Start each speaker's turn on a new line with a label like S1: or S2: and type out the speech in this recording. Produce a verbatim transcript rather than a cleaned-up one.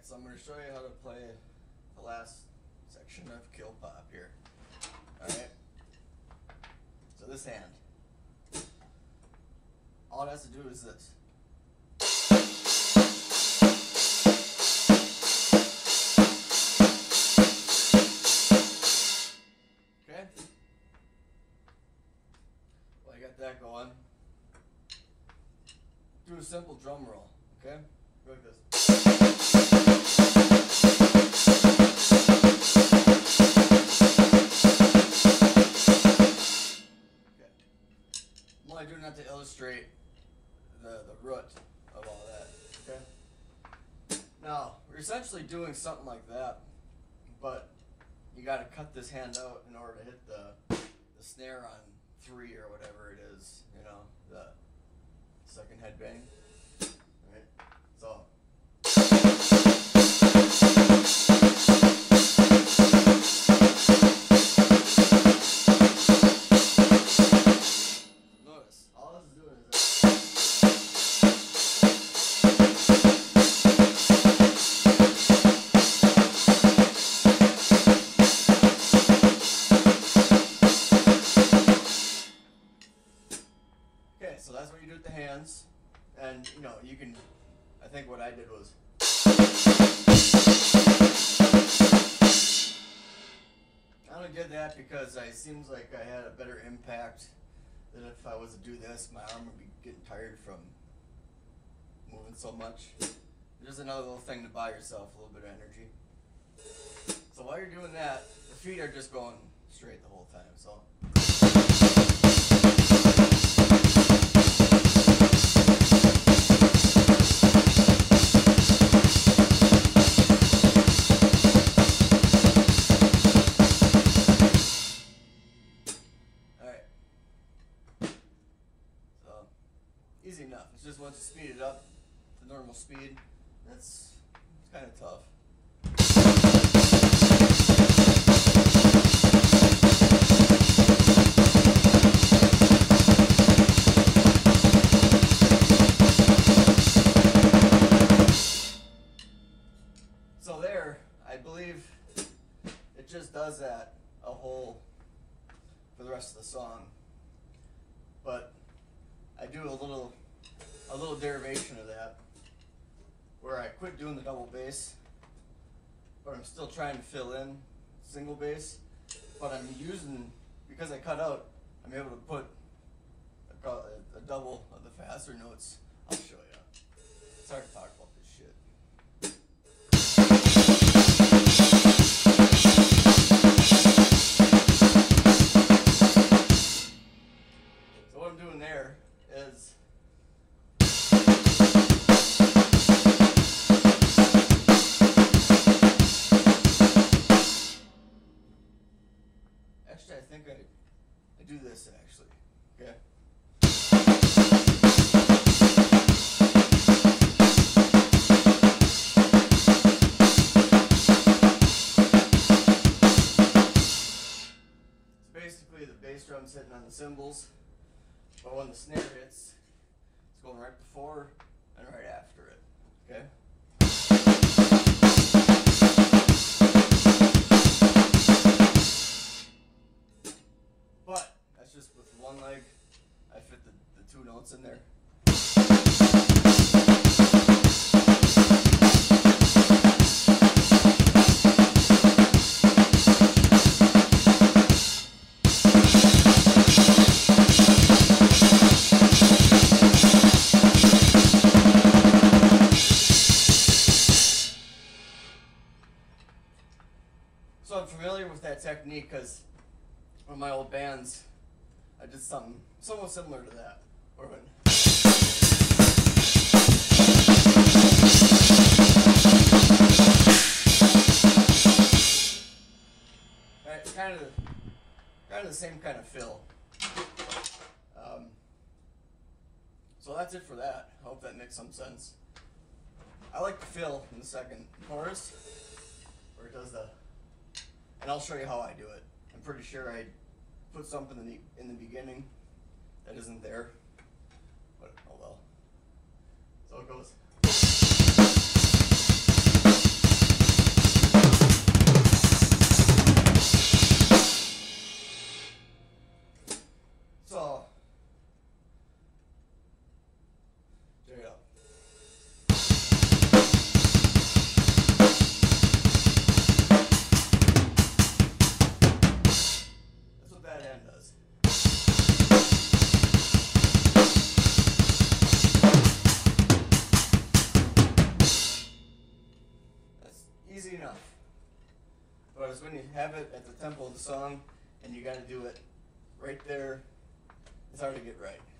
S1: So I'm going to show you how to play the last section of Kill Pop here. Alright? So this hand. All it has to do is this. Okay? Well, I got that going. Do a simple drum roll. Okay? Go like this. I'm only doing that to illustrate the, the root of all that, okay? Now, we're essentially doing something like that, but you gotta cut this hand out in order to hit the, the snare on three or whatever it is, you know, the second headbang, right? So. Okay, so that's what you do with the hands, and you know, you can, I think what I did was, I only did that because I seems like I had a better impact than if I was to do this. My arm would be getting tired from moving so much. Just another little thing to buy yourself a little bit of energy. So while you're doing that, the feet are just going straight the whole time, so. Easy enough. It's just once you speed it up to normal speed, that's it's kind of tough. So there, I believe it just does that a whole for the rest of the song. But I do a little, a little derivation of that, where I quit doing the double bass, but I'm still trying to fill in single bass, but I'm using, because I cut out, I'm able to put a, a double of the faster notes. I'll show you. It's hard to talk about this shit. So what I'm doing there is actually I think I, I do this actually, okay? So basically the bass drum's hitting on the cymbals, but when the snare hits, it's going right before and right after it, okay? But that's just with one leg. I fit the, the two notes in there. So I'm familiar with that technique because one of my old bands, I did something somewhat similar to that. Where when right, it's kind of the, kind of the same kind of fill. Um, so that's it for that. I hope that makes some sense. I like the fill in the second chorus, where it does the. And I'll show you how I do it. I'm pretty sure I put something in the in the beginning that isn't there, but oh well. So it goes. when you have it at the tempo of the song and you got to do it right there, it's hard to get right.